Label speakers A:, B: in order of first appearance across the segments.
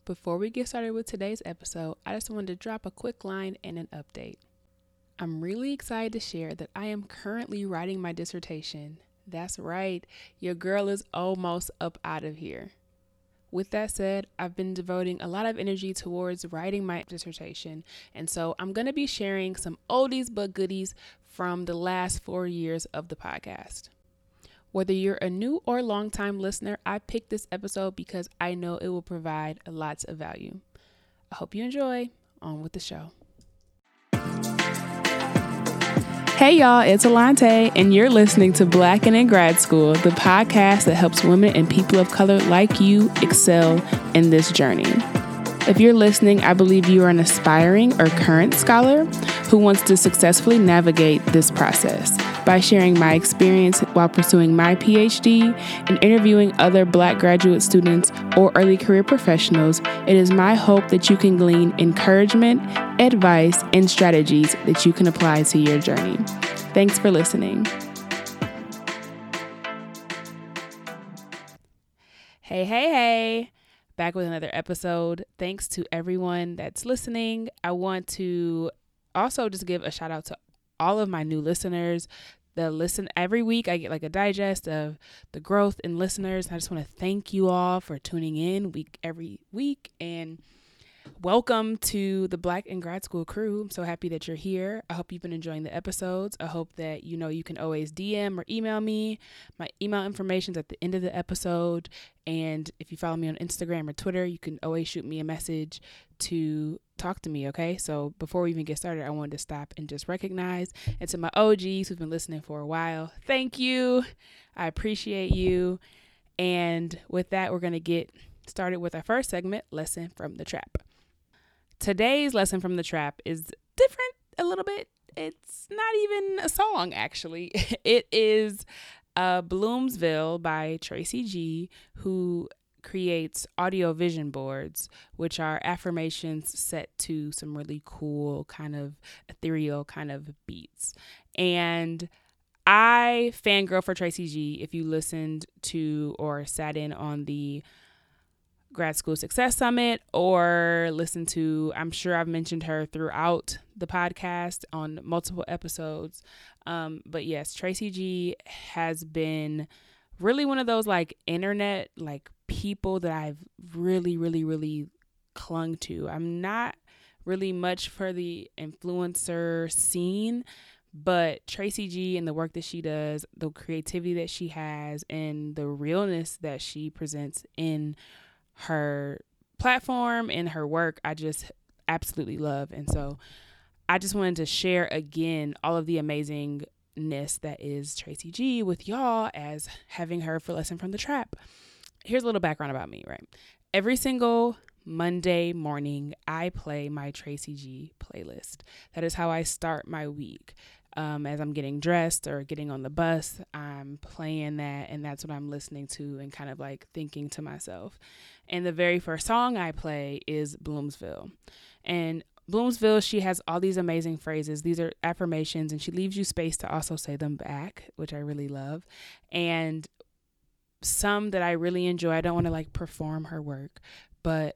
A: Before we get started with today's episode, I just wanted to drop a quick line and an update. I'm really excited to share that I am currently writing my dissertation. That's right, your girl is almost up out of here. With that said, I've been devoting a lot of energy towards writing my dissertation, and so I'm going to be sharing some oldies but goodies from the last 4 years of the podcast. Whether you're a new or long-time listener, I picked this episode because I know it will provide lots of value. I hope you enjoy. On with the show. Hey y'all, it's Alante, and you're listening to Black and in Grad School, the podcast that helps women and people of color like you excel in this journey. If you're listening, I believe you are an aspiring or current scholar who wants to successfully navigate this process. By sharing my experience while pursuing my PhD and interviewing other Black graduate students or early career professionals, it is my hope that you can glean encouragement, advice, and strategies that you can apply to your journey. Thanks for listening. Hey. Back with another episode. Thanks to everyone that's listening. I want to also just give a shout out to all of my new listeners that listen every week. I get like a digest of the growth in listeners. I just want to thank you all for tuning in every week, and welcome to the Black and Grad School crew. I'm so happy that you're here. I hope you've been enjoying the episodes. I hope that you can always DM or email me. My email information is at the end of the episode. And if you follow me on Instagram or Twitter, you can always shoot me a message to talk to me, okay? So before we even get started, I wanted to stop and just recognize, and to my OGs who've been listening for a while, thank you. I appreciate you. And with that, we're going to get started with our first segment, Lesson from the Trap. Today's lesson from the trap is different a little bit. It's not even a song, actually. It is Bloomsville by Tracy G, who creates audio vision boards, which are affirmations set to some really cool kind of ethereal kind of beats. And I fangirl for Tracy G. If you listened to or sat in on the Grad School Success Summit or listen to, I'm sure I've mentioned her throughout the podcast on multiple episodes. But yes, Tracy G has been really one of those like internet like people that I've really clung to. I'm not really much for the influencer scene, but Tracy G and the work that she does, the creativity that she has, and the realness that she presents in her platform and her work, I just absolutely love. And so I just wanted to share again all of the amazingness that is Tracy G with y'all as having her for Lesson from the Trap. Here's a little background about me, right? Every single Monday morning, I play my Tracy G playlist. That is how I start my week. As I'm getting dressed or getting on the bus, I'm playing that, and that's what I'm listening to and kind of like thinking to myself. And the very first song I play is Bloomsville. And Bloomsville, she has all these amazing phrases. These are affirmations, and she leaves you space to also say them back, which I really love. And some that I really enjoy. I don't want to like perform her work, but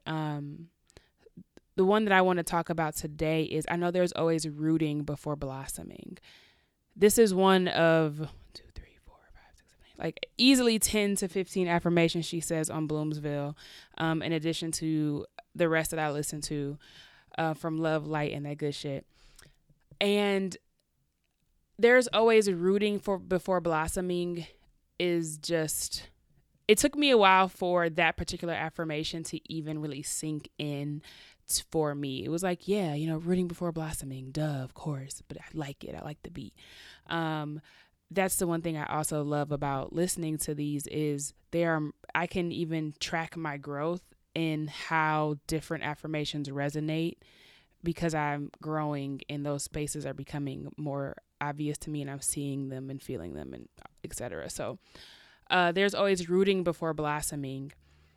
A: the one that I want to talk about today is, I know there's always rooting before blossoming. This is one of 1, 2, 3, 4, 5, 6, 7, 8, like easily 10 to 15 affirmations she says on Bloomsville, in addition to the rest that I listen to from Love, Light, and that good shit. And there's always rooting for before blossoming is just, it took me a while for that particular affirmation to even really sink in for me. It was like, yeah, rooting before blossoming, duh, of course, but I like it. I like the beat. That's the one thing I also love about listening to these is I can even track my growth in how different affirmations resonate, because I'm growing and those spaces are becoming more obvious to me, and I'm seeing them and feeling them, and etc. So there's always rooting before blossoming.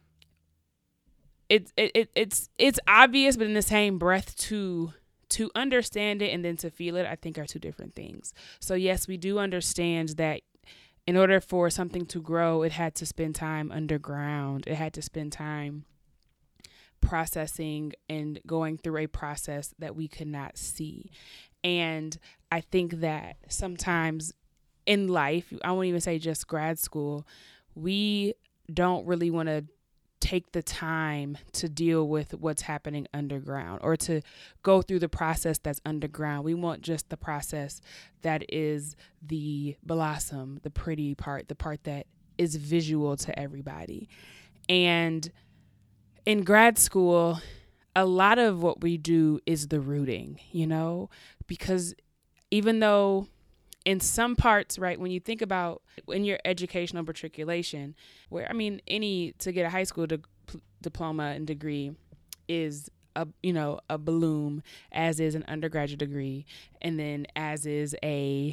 A: It's obvious, but in the same breath to understand it and then to feel it, I think are two different things. So yes, we do understand that in order for something to grow, it had to spend time underground. It had to spend time processing and going through a process that we could not see. And I think that sometimes in life, I won't even say just grad school, we don't really want to take the time to deal with what's happening underground or to go through the process that's underground. We want just the process that is the blossom, the pretty part, the part that is visual to everybody. And in grad school, a lot of what we do is the rooting, because even though in some parts, right, when you think about in your educational matriculation, where, to get a high school diploma and degree is a bloom, as is an undergraduate degree, and then as is a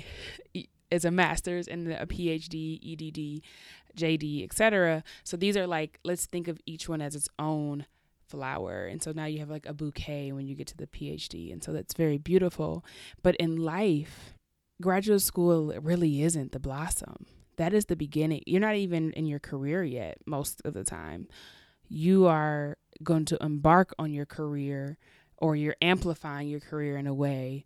A: master's and a PhD, EDD, JD, etc. So these are like, let's think of each one as its own flower. And so now you have like a bouquet when you get to the PhD. And so that's very beautiful. But in life, graduate school really isn't the blossom. That is the beginning. You're not even in your career yet most of the time. You are going to embark on your career, or you're amplifying your career in a way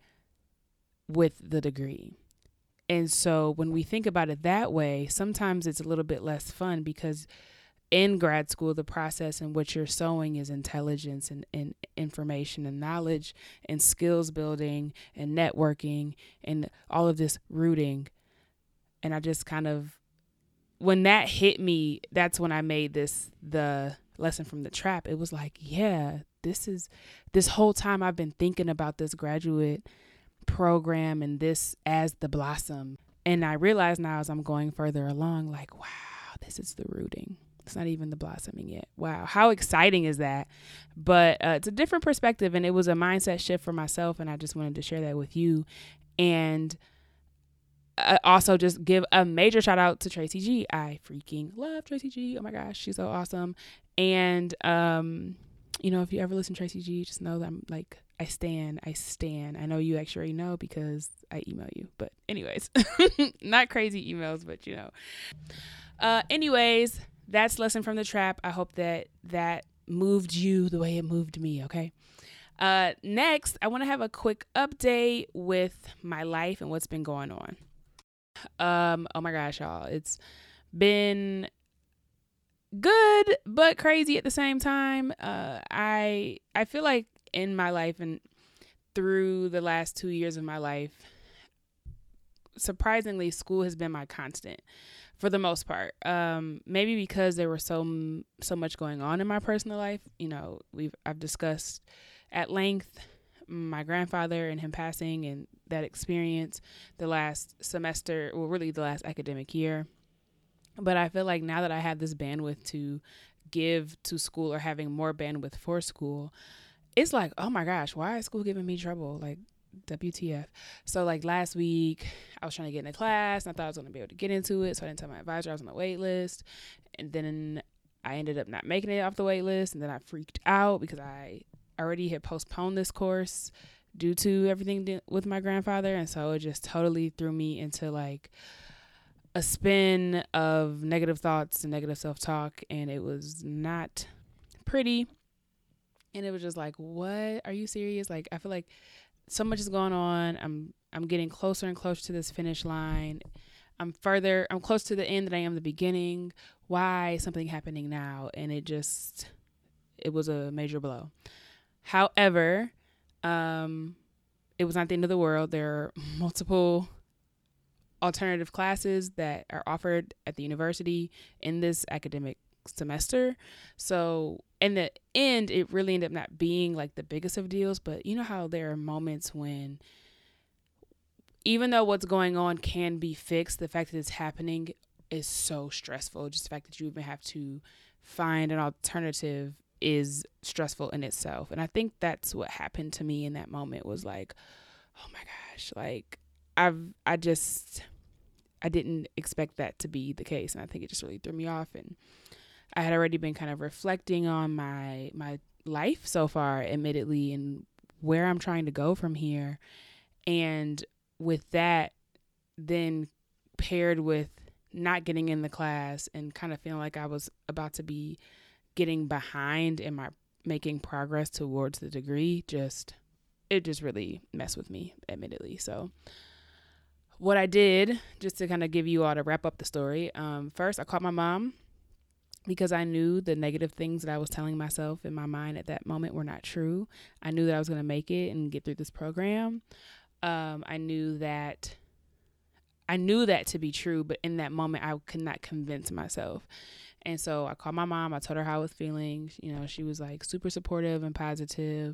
A: with the degree. And so when we think about it that way, sometimes it's a little bit less fun, because in grad school, the process in which you're sowing is intelligence and information and knowledge and skills building and networking and all of this rooting. And I just kind of, when that hit me, that's when I made the lesson from the trap. It was like, yeah, this whole time I've been thinking about this graduate program and this as the blossom. And I realize now as I'm going further along, like, wow, this is the rooting. It's not even the blossoming yet. Wow. How exciting is that? But it's a different perspective, and it was a mindset shift for myself. And I just wanted to share that with you. And also just give a major shout out to Tracy G. I freaking love Tracy G. Oh my gosh, she's so awesome. And, if you ever listen to Tracy G, just know that I'm like, I stan. I know you actually already know because I email you. But anyways, not crazy emails, but anyways, that's lesson from the trap. I hope that moved you the way it moved me. Okay. Next, I want to have a quick update with my life and what's been going on. Oh my gosh, y'all. It's been good, but crazy at the same time. I feel like in my life and through the last 2 years of my life, surprisingly, school has been my constant for the most part. Maybe because there was so much going on in my personal life. I've discussed at length my grandfather and him passing and that experience the last semester, or really the last academic year. But I feel like now that I have this bandwidth to give to school, or having more bandwidth for school, it's like, oh my gosh, why is school giving me trouble? Like, WTF. So like last week I was trying to get into class and I thought I was going to be able to get into it. So I didn't tell my advisor I was on the wait list. And then I ended up not making it off the wait list. And then I freaked out because I already had postponed this course due to everything with my grandfather. And so it just totally threw me into like a spin of negative thoughts and negative self-talk. And it was not pretty. And it was just like, what? Are you serious? Like, I feel like so much is going on. I'm getting closer and closer to this finish line. I'm close to the end than I am the beginning. Why is something happening now? And it was a major blow. However, it was not the end of the world. There are multiple alternative classes that are offered at the university in this academic semester. So in the end, it really ended up not being like the biggest of deals, but you know how there are moments when even though what's going on can be fixed, the fact that it's happening is so stressful. Just the fact that you even have to find an alternative is stressful in itself. And I think that's what happened to me in that moment, was like, oh my gosh, like I didn't expect that to be the case. And I think it just really threw me off. And I had already been kind of reflecting on my life so far, admittedly, and where I'm trying to go from here. And with that, then paired with not getting in the class and kind of feeling like I was about to be getting behind in my making progress towards the degree it just really messed with me, admittedly. So what I did, just to kind of give you all to wrap up the story, first I called my mom because I knew the negative things that I was telling myself in my mind at that moment were not true. I knew that I was going to make it and get through this program. I knew that to be true, but in that moment I could not convince myself. And so I called my mom. I told her how I was feeling. You know, she was like super supportive and positive.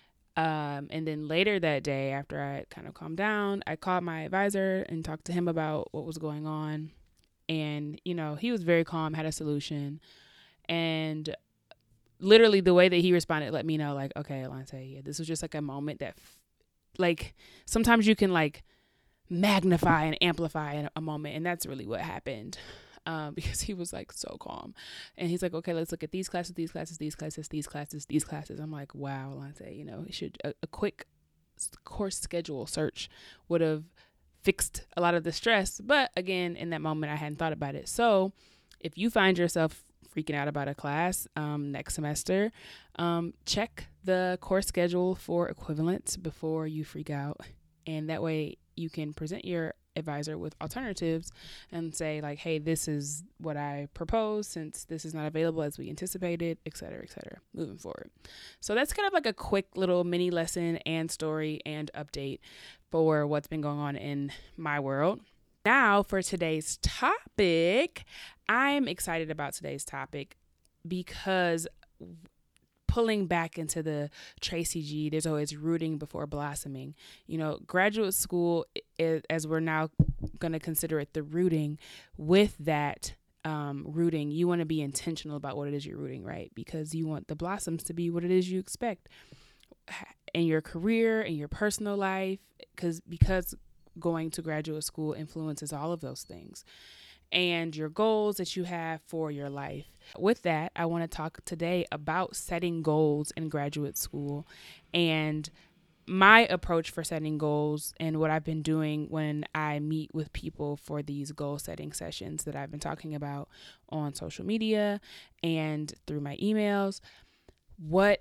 A: And then later that day, after I kind of calmed down, I called my advisor and talked to him about what was going on. And, you know, he was very calm, had a solution. And literally the way that he responded let me know, like, okay, Alante, yeah, this was just like a moment that, like, sometimes you can like magnify and amplify a moment. And that's really what happened. Because he was like so calm, and he's like, okay, let's look at these classes, these classes, these classes, these classes, these classes. I'm like, wow, Alante, you know, it should a quick course schedule search would have fixed a lot of the stress. But again, in that moment, I hadn't thought about it. So if you find yourself freaking out about a class next semester, check the course schedule for equivalents before you freak out, and that way you can present your advisor with alternatives and say like, hey, this is what I propose since this is not available as we anticipated, et cetera, moving forward. So that's kind of like a quick little mini lesson and story and update for what's been going on in my world. Now for today's topic, I'm excited about today's topic because pulling back into the Tracy G, there's always rooting before blossoming. You know, graduate school, as we're now going to consider it the rooting, with that rooting, you want to be intentional about what it is you're rooting, right? Because you want the blossoms to be what it is you expect in your career, in your personal life, because going to graduate school influences all of those things and your goals that you have for your life. With that, I want to talk today about setting goals in graduate school and my approach for setting goals and what I've been doing when I meet with people for these goal setting sessions that I've been talking about on social media and through my emails. What's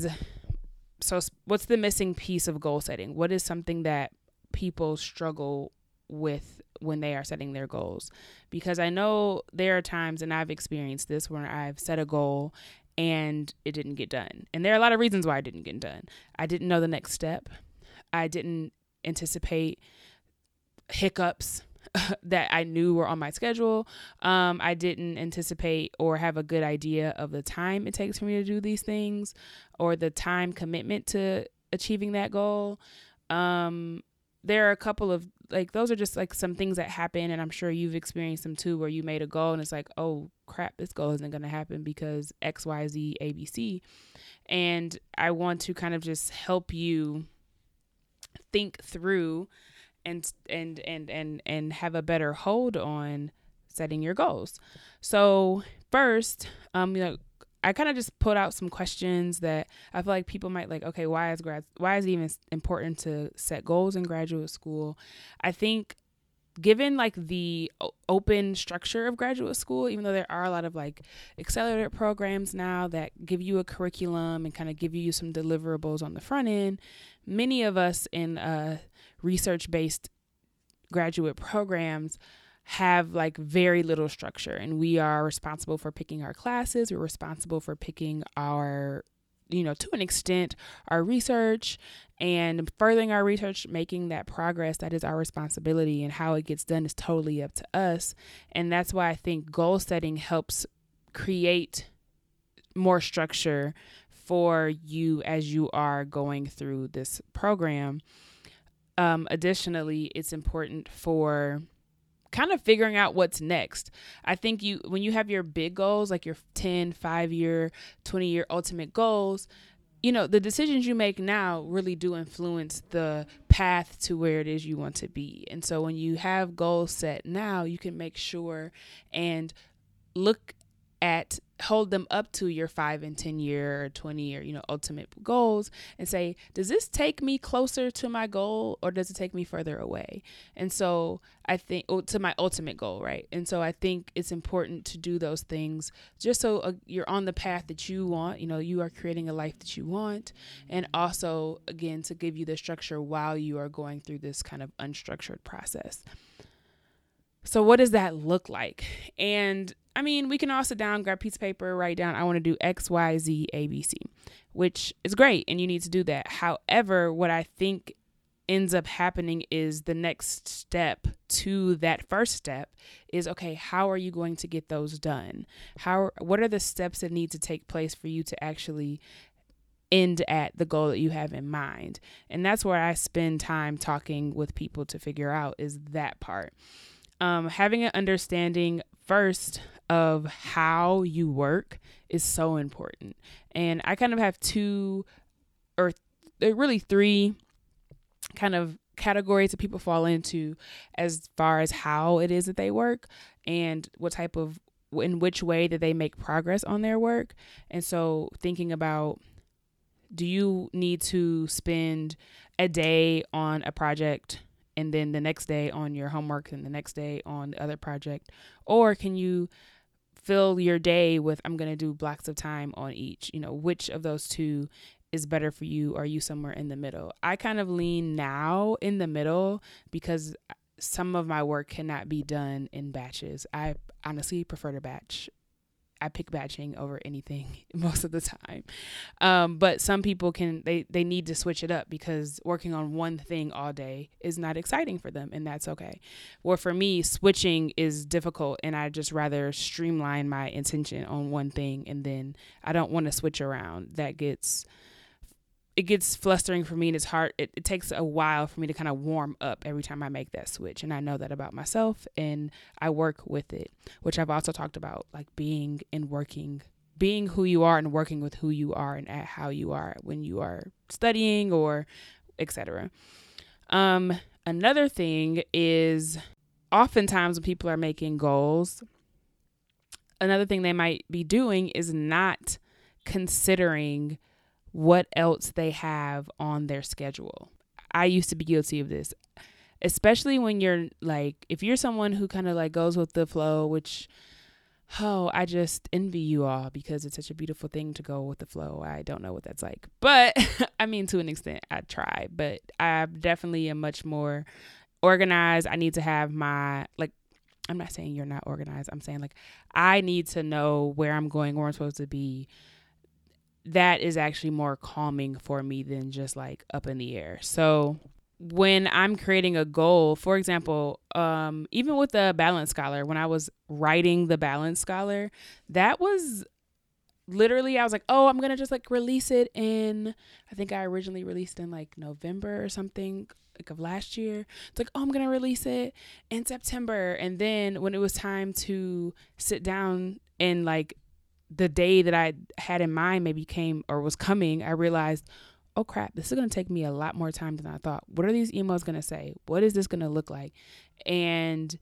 A: the missing piece of goal setting? What is something that people struggle with when they are setting their goals? Because I know there are times, and I've experienced this, where I've set a goal and it didn't get done. And there are a lot of reasons why it didn't get done. I didn't know the next step. I didn't anticipate hiccups that I knew were on my schedule. I didn't anticipate or have a good idea of the time it takes for me to do these things or the time commitment to achieving that goal. There are a couple of, like, those are just like some things that happen, and I'm sure you've experienced them too, where you made a goal and it's like, oh crap, this goal isn't going to happen because X, Y, Z, ABC. And I want to kind of just help you think through and have a better hold on setting your goals. So first, I kind of just put out some questions that I feel like people might like, okay, why is it even important to set goals in graduate school? I think given like the open structure of graduate school, even though there are a lot of like accelerated programs now that give you a curriculum and kind of give you some deliverables on the front end, many of us in research-based graduate programs have like very little structure, and we are responsible for picking our classes. We're responsible for picking our, to an extent, our research and furthering our research, making that progress. That is our responsibility, and how it gets done is totally up to us. And that's why I think goal setting helps create more structure for you as you are going through this program. Additionally, it's important for kind of figuring out what's next. I think when you have your big goals, like your 10, 5-year, 20-year ultimate goals, the decisions you make now really do influence the path to where it is you want to be. And so when you have goals set now, you can make sure and look hold them up to your 5 and 10 year or 20 year, ultimate goals, and say, does this take me closer to my goal or does it take me further away? And so I think to my ultimate goal, right? And so I think it's important to do those things just so you're on the path that you want, you are creating a life that you want. And also, again, to give you the structure while you are going through this kind of unstructured process. So what does that look like? And I mean, we can all sit down, grab a piece of paper, write down, I want to do X, Y, Z, A, B, C, which is great. And you need to do that. However, what I think ends up happening is the next step to that first step is, okay, how are you going to get those done? What are the steps that need to take place for you to actually end at the goal that you have in mind? And that's where I spend time talking with people to figure out is that part. Having an understanding first of how you work is so important. And I kind of have really three kind of categories that people fall into as far as how it is that they work and in which way that they make progress on their work. And so thinking about, do you need to spend a day on a project and then the next day on your homework and the next day on the other project? Or can you fill your day with, I'm going to do blocks of time on each? Which of those two is better for you? Are you somewhere in the middle? I kind of lean now in the middle because some of my work cannot be done in batches. I honestly prefer to batch. I pick batching over anything most of the time. But some people they need to switch it up because working on one thing all day is not exciting for them, and that's okay. Or for me, switching is difficult, and I just rather streamline my intention on one thing, and then I don't want to switch around. It gets flustering for me, and it's hard. It takes a while for me to kind of warm up every time I make that switch. And I know that about myself, and I work with it, which I've also talked about, like being who you are and working with who you are and at how you are when you are studying or etc. Another thing is oftentimes when people are making goals, another thing they might be doing is not considering what else they have on their schedule. I used to be guilty of this, especially when you're like, if you're someone who kind of like goes with the flow, which, I just envy you all because it's such a beautiful thing to go with the flow. I don't know what that's like, but I mean, to an extent I try, but I definitely am much more organized. I need to have I'm not saying you're not organized. I'm saying like, I need to know where I'm going, where I'm supposed to be. That is actually more calming for me than just like up in the air. So when I'm creating a goal, for example, even with the Balance Scholar, when I was writing the Balance Scholar, that was literally, I was like, I'm going to just like release it I think I originally released in like November or something like of last year. It's like, I'm going to release it in September. And then when it was time to sit down and like the day that I had in mind maybe came or was coming, I realized, oh crap, this is going to take me a lot more time than I thought. What are these emails going to say? What is this going to look like? And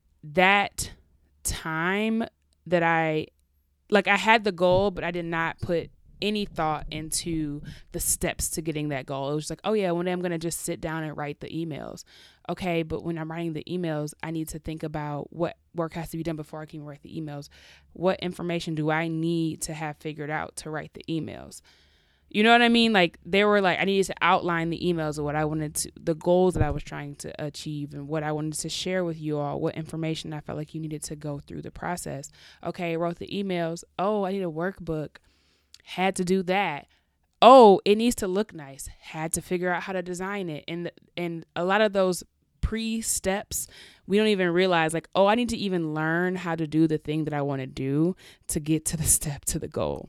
A: that time that I had the goal, but I did not put any thought into the steps to getting that goal. It was just like, oh yeah, one day I'm going to just sit down and write the emails. Okay, but when I'm writing the emails, I need to think about what work has to be done before I can write the emails. What information do I need to have figured out to write the emails? You know what I mean? Like I needed to outline the emails of what I wanted to, the goals that I was trying to achieve and what I wanted to share with you all, what information I felt like you needed to go through the process. Okay, I wrote the emails. Oh, I need a workbook. Had to do that. Oh, it needs to look nice. Had to figure out how to design it. And a lot of those pre-steps, we don't even realize like, I need to even learn how to do the thing that I want to do to get to the step to the goal.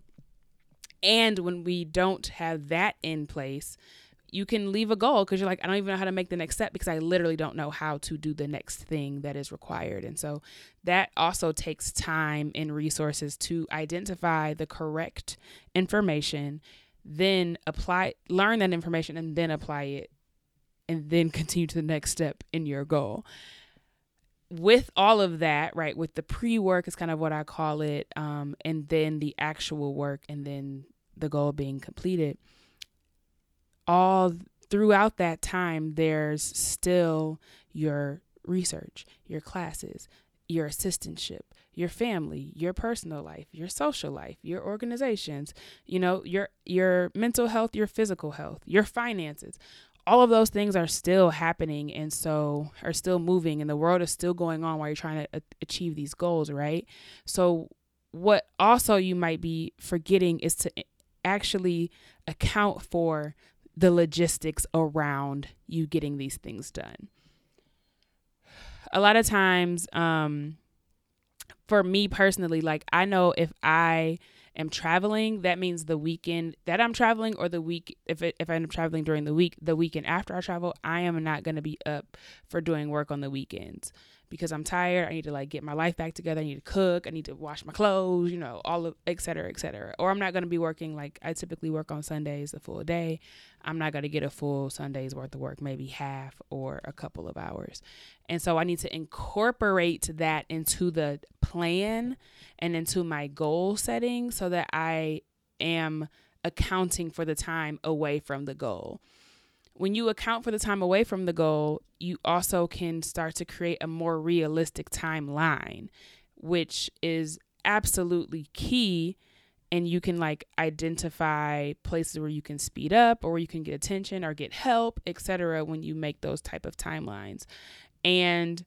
A: And when we don't have that in place, you can leave a goal because you're like, I don't even know how to make the next step because I literally don't know how to do the next thing that is required. And so that also takes time and resources to identify the correct information, then learn that information and then apply it, and then continue to the next step in your goal. with all of that, right, with the pre-work is kind of what I call it, and then the actual work, and then the goal being completed, all throughout that time, there's still your research, your classes, your assistantship, your family, your personal life, your social life, your organizations, your mental health, your physical health, your finances. All of those things are still happening, and so are still moving, and the world is still going on while you're trying to achieve these goals, right? So what also you might be forgetting is to actually account for the logistics around you getting these things done. A lot of times, for me personally, like, I know if I am traveling, that means the weekend that I'm traveling, or the week, if I end up traveling during the week, the weekend after I travel, I am not going to be up for doing work on the weekends because I'm tired. I need to like get my life back together. I need to cook. I need to wash my clothes, all of et cetera, et cetera. Or I'm not going to be working. Like, I typically work on Sundays a full day. I'm not going to get a full Sunday's worth of work, maybe half or a couple of hours. And so I need to incorporate that into the plan and into my goal setting so that I am accounting for the time away from the goal. When you account for the time away from the goal, you also can start to create a more realistic timeline, which is absolutely key. And you can like identify places where you can speed up or where you can get attention or get help, etc. when you make those type of timelines. And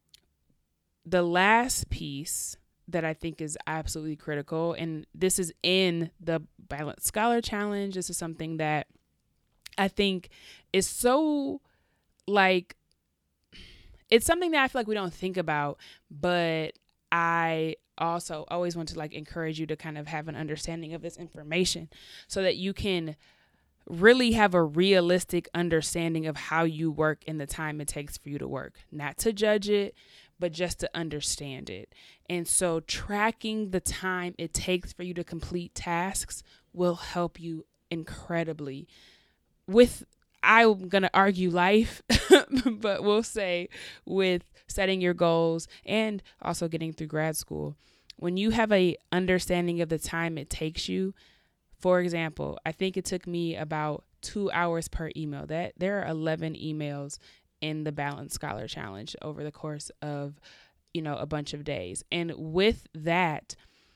A: the last piece that I think is absolutely critical, and this is in the Balanced Scholar Challenge, this is something that I think is so like, it's something that I feel like we don't think about, but I also always want to like encourage you to kind of have an understanding of this information so that you can really have a realistic understanding of how you work and the time it takes for you to work, not to judge it, but just to understand it. And so tracking the time it takes for you to complete tasks will help you incredibly with, I'm going to argue life, but we'll say with setting your goals and also getting through grad school. When you have a understanding of the time it takes you, for example, I think it took me about 2 hours per email. That there are 11 emails in the Balanced Scholar Challenge over the course of, a bunch of days. And with that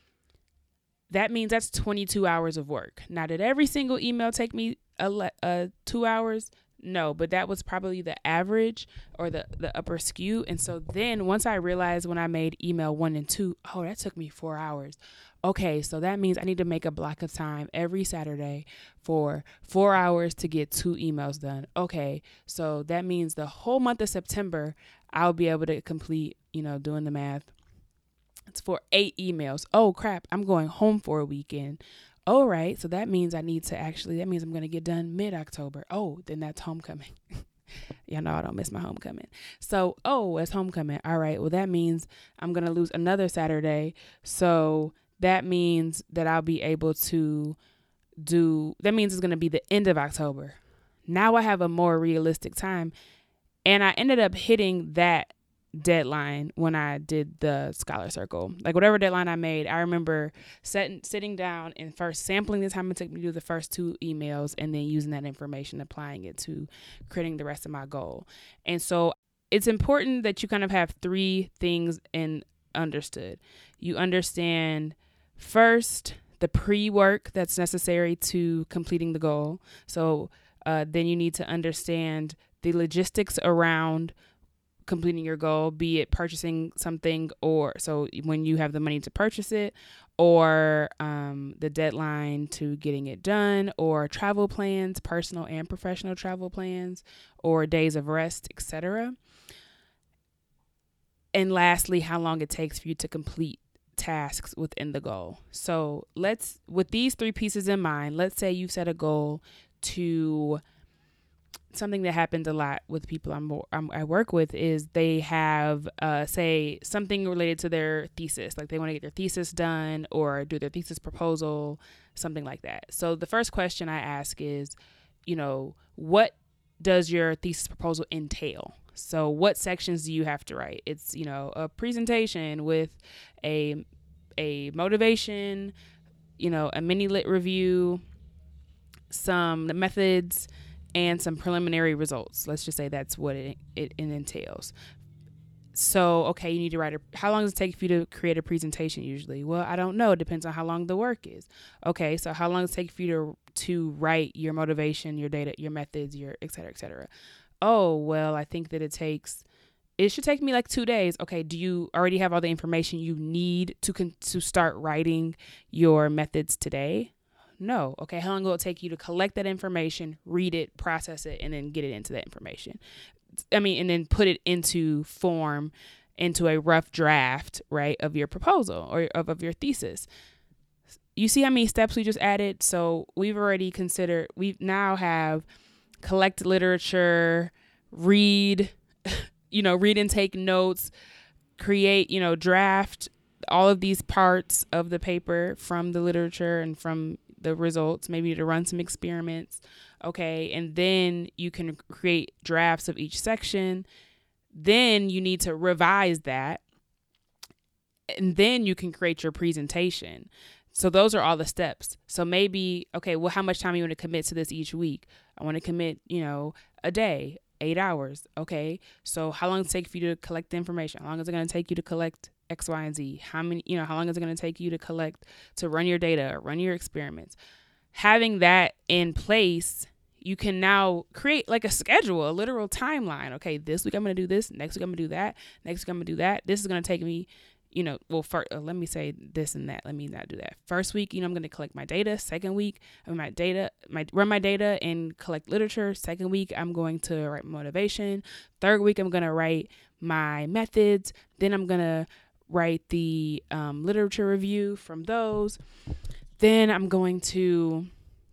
A: means that's 22 hours of work. Now, did every single email take me 2 hours? No, but that was probably the average or the upper skew. And so then once I realized when I made email 1 and 2, oh, that took me 4 hours. Okay, so that means I need to make a block of time every Saturday for 4 hours to get 2 emails done. Okay, so that means the whole month of September, I'll be able to complete, doing the math. It's for 8 emails. Oh, crap, I'm going home for a weekend. All right, so that means that means I'm going to get done mid-October. Oh, then that's homecoming. Y'all know I don't miss my homecoming. So, it's homecoming. All right, well, that means I'm going to lose another Saturday. So that means that I'll be able to that means it's going to be the end of October. Now I have a more realistic time. And I ended up hitting that deadline when I did the Scholar Circle. Like whatever deadline I made, I remember sitting down and first sampling the time it took me to do the first 2 emails and then using that information, applying it to creating the rest of my goal. And so it's important that you kind of have 3 things understood. You understand first the pre-work that's necessary to completing the goal. So then you need to understand the logistics around completing your goal, be it purchasing something, or so when you have the money to purchase it, or the deadline to getting it done, or travel plans, personal and professional travel plans, or days of rest, etc. And lastly, how long it takes for you to complete tasks within the goal. So with these 3 pieces in mind, let's say you set a goal to something that happens a lot with people I work with is they have, say, something related to their thesis. Like they want to get their thesis done or do their thesis proposal, something like that. So the first question I ask is, what does your thesis proposal entail? So what sections do you have to write? It's, a presentation with a motivation, a mini lit review, some methods, and some preliminary results. Let's just say that's what it entails. So, okay, you need to write how long does it take for you to create a presentation usually? Well, I don't know. It depends on how long the work is. Okay, so how long does it take for you to write your motivation, your data, your methods, your et cetera, et cetera? Oh, well, I think that it should take me like 2 days. Okay, do you already have all the information you need to start writing your methods today? No. Okay, how long will it take you to collect that information, read it, process it, and then get it into that information? And then put it into form, into a rough draft, right, of your proposal or of your thesis. You see how many steps we just added? So we now have collect literature, read, read and take notes, create, draft all of these parts of the paper from the literature and from the results, maybe to run some experiments. Okay, and then you can create drafts of each section. Then you need to revise that. And then you can create your presentation. So those are all the steps. So maybe, okay, well, how much time you want to commit to this each week? I want to commit, a day, 8 hours. Okay, so how long does it take for you to collect the information? How long is it going to take you to collect X, Y, and Z? How long is it going to take you to run your data, run your experiments? Having that in place, you can now create like a schedule, a literal timeline. Okay, this week I'm going to do this. Next week I'm going to do that. Next week I'm going to do that. This is going to take me, let me say this and that. Let me not do that. First week, I'm going to collect my data. Second week, run my data and collect literature. Second week, I'm going to write motivation. Third week, I'm going to write my methods. Then I'm going to write the literature review from those. Then I'm going to,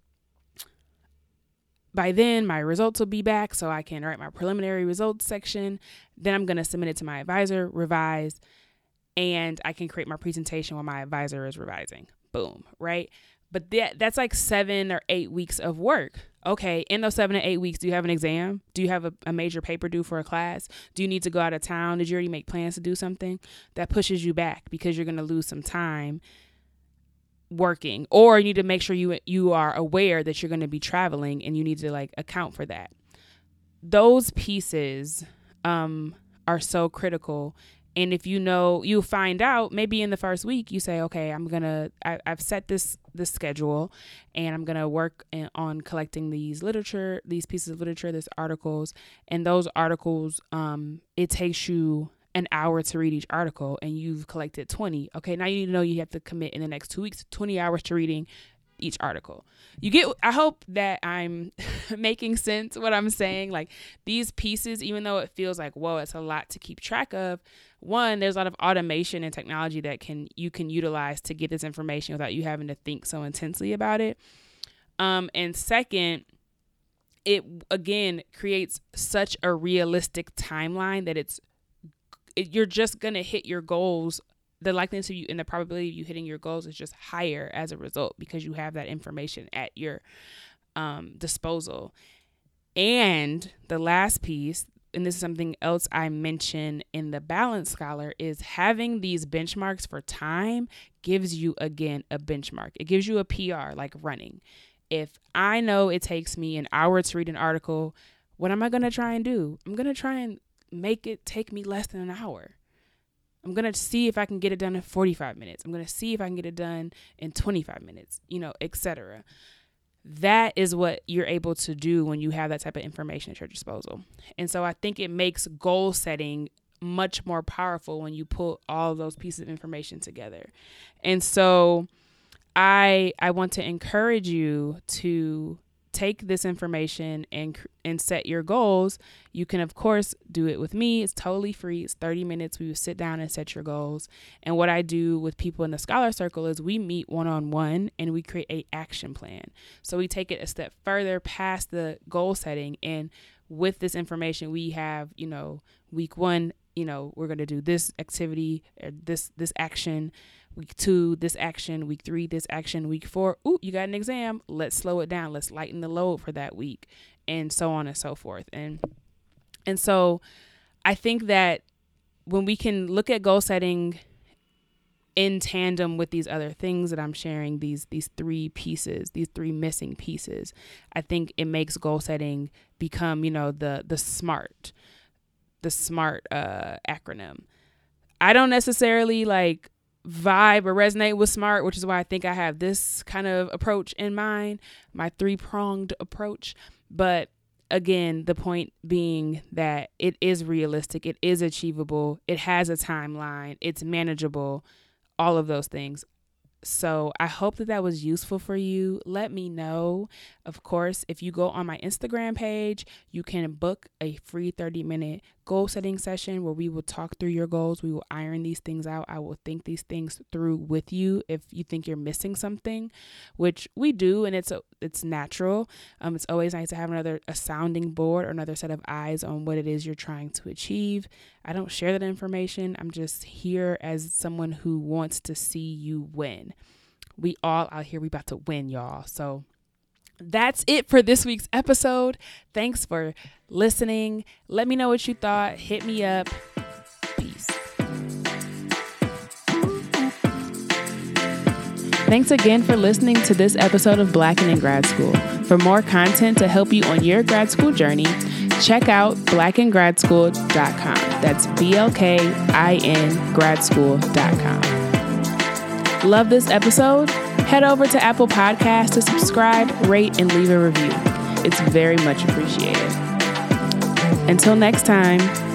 A: by then my results will be back so I can write my preliminary results section. Then I'm going to submit it to my advisor, revise, and I can create my presentation while my advisor is revising. Boom, right? But that's like 7 or 8 weeks of work. Okay, in those 7 to 8 weeks, do you have an exam? Do you have a major paper due for a class? Do you need to go out of town? Did you already make plans to do something? That pushes you back because you're going to lose some time working, or you need to make sure you are aware that you're going to be traveling and you need to like account for that. Those pieces are so critical. And if you'll find out maybe in the first week, you say, okay, I've set this schedule and I'm going to work on collecting these pieces of literature, these articles, and those articles, it takes you an hour to read each article and you've collected 20. Okay, now you need to know you have to commit in the next 2 weeks, 20 hours to reading each article. I hope that I'm making sense what I'm saying. Like these pieces, even though it feels like, whoa, it's a lot to keep track of. One, there's a lot of automation and technology that you can utilize to get this information without you having to think so intensely about it. And second, it again creates such a realistic timeline that you're just going to hit your goals. The likeliness of you and the probability of you hitting your goals is just higher as a result because you have that information at your disposal. And the last piece, and this is something else I mentioned in the Balance Scholar, is having these benchmarks for time gives you, again, a benchmark. It gives you a PR, like running. If I know it takes me an hour to read an article, what am I going to try and do? I'm going to try and make it take me less than an hour. I'm going to see if I can get it done in 45 minutes. I'm going to see if I can get it done in 25 minutes, etc. That is what you're able to do when you have that type of information at your disposal. And so I think it makes goal setting much more powerful when you pull all those pieces of information together. And so I want to encourage you to take this information and set your goals. You can, of course, do it with me. It's totally free. It's 30 minutes. We will sit down and set your goals. And what I do with people in the Scholar Circle is we meet one-on-one and we create an action plan. So we take it a step further past the goal setting. And with this information, we have, week 1, we're going to do this activity or this action. Week 2, this action. Week 3, this action. Week 4, you got an exam. Let's slow it down. Let's lighten the load for that week, and so on and so forth. And so I think that when we can look at goal setting in tandem with these other things that I'm sharing, these three pieces, these three missing pieces, I think it makes goal setting become, the SMART acronym. I don't necessarily like vibe or resonate with SMART, which is why I think I have this kind of approach in mind, my 3-pronged approach. But again, the point being that it is realistic, it is achievable, it has a timeline, it's manageable, all of those things. So I hope that was useful for you. Let me know. Of course, if you go on my Instagram page, you can book a free 30-minute goal setting session where we will talk through your goals. We will iron these things out. I will think these things through with you if you think you're missing something, which we do, and it's natural. It's always nice to have a sounding board or another set of eyes on what it is you're trying to achieve. I don't share that information. I'm just here as someone who wants to see you win. We all out here, we about to win, y'all. So that's it for this week's episode. Thanks for listening. Let me know what you thought. Hit me up. Peace. Thanks again for listening to this episode of Blackened in Grad School. For more content to help you on your grad school journey, check out blackengradschool.com. That's BLKIN gradschool.com. Love this episode? Head over to Apple Podcasts to subscribe, rate, and leave a review. It's very much appreciated. Until next time.